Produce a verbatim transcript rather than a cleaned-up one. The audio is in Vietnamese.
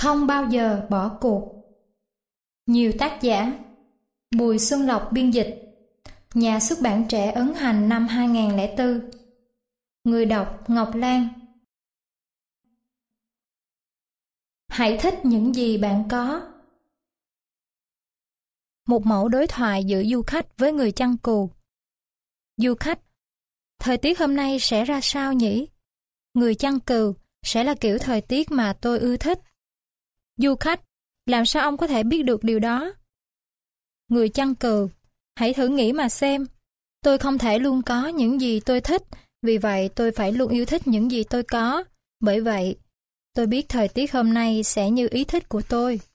Không bao giờ bỏ cuộc. Nhiều tác giả. Bùi Xuân Lộc biên dịch. Nhà xuất bản Trẻ ấn hành năm hai nghìn không trăm lẻ bốn. Người đọc Ngọc Lan. Hãy thích những gì bạn có. Một mẫu đối thoại giữa du khách với người chăn cừu. Du khách: thời tiết hôm nay sẽ ra sao nhỉ? Người chăn cừu: sẽ là kiểu thời tiết mà tôi ưa thích. Du khách: làm sao ông có thể biết được điều đó? Người chăn cừu: hãy thử nghĩ mà xem. Tôi không thể luôn có những gì tôi thích, vì vậy tôi phải luôn yêu thích những gì tôi có. Bởi vậy, tôi biết thời tiết hôm nay sẽ như ý thích của tôi.